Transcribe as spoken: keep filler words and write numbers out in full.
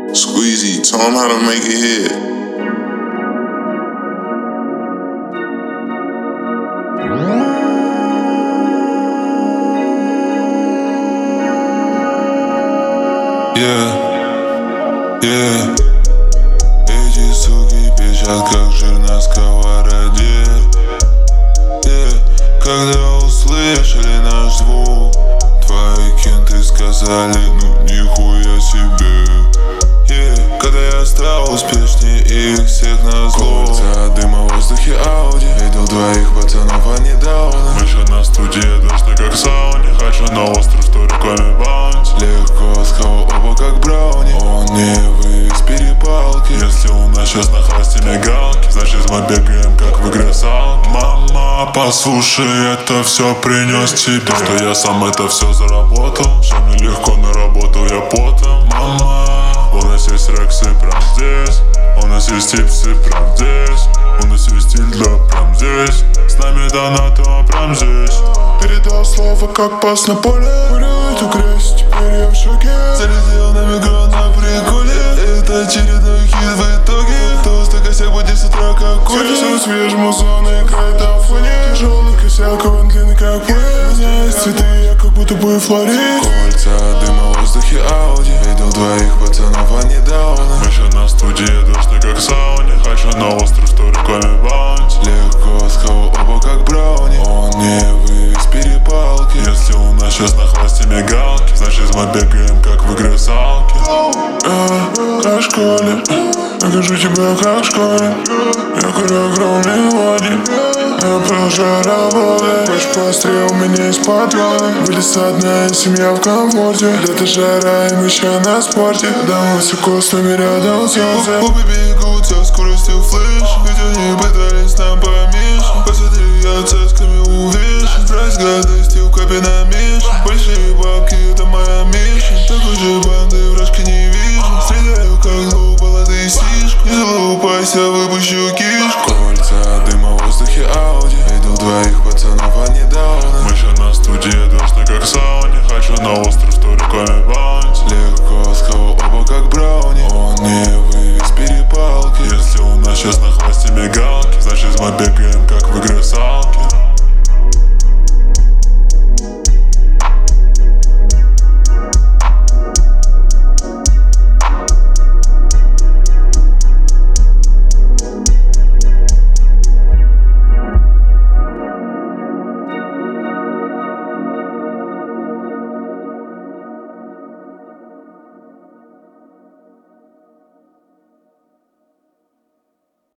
Squeezy, tell him how to make it hit. Yeah, yeah. Эти суки пищат, как жир на сковороде. Yeah. Когда услышали наш звук, твои кенты сказали, ну нихуя себе. Yeah. Когда я стал успешнее их всех назло, кольца дыма в воздухе Ауди. Видел двоих пацанов, они дауны. Мы еще на студии, дождь как в сауне. Хочу на остров, что руками баунти. Легко схавал оба как брауни. Он не вывез перепалки. Если у нас сейчас на хвосте мигалки, значит мы бегаем как в игре салки. Мама, послушай, это все принес тебе. Что я сам это все заработал. Что мне легко наработал я потом. Мама, у нас есть рексы прям здесь. У нас есть типсы прям здесь. У нас есть стиль, да, прям здесь. С нами донатом прям здесь. Передал слово, как пас на поле. Вылил эту грязь, теперь я в шоке. Залетел на микрон на приколе. Это очередной хит в итоге. Толстый косяк будет с утра как кури. Сердце свежим музон играет на фоне. Тяжелый косяк, он длинный как пыль. У меня есть цветы, я как будто бы флорист. Кольца дыма в воздухе Ауди. Видел двоих пацанов, они дауны. Мы еще на студии, дождь как в сауне. Хочу на остров, что руками баунти. Легко схавал оба как брауни. Он не вывез перепалки. Если у нас сейчас на хвосте мигалки, значит мы бегаем как в игре салки. Я как в школе, накажу тебя как в школе. Я курю огромные мелодии, я продолжаю работать. Хочешь поострее, у меня есть патроны. Вылез одна семья в комфорте. Лето жара, и мы еще на спорте. Дома высоко, с нами рядом солнце. Губы бегут со скоростью флэш. Ведь они пытались нам помешать. Посмотри, я цесками увешан. Прайс гадости в капе намешан. Большие бабки, это моя миссия. Такой же банды вражки не вижу. Стреляю как глупо, лады сишку. Не залупайся, вы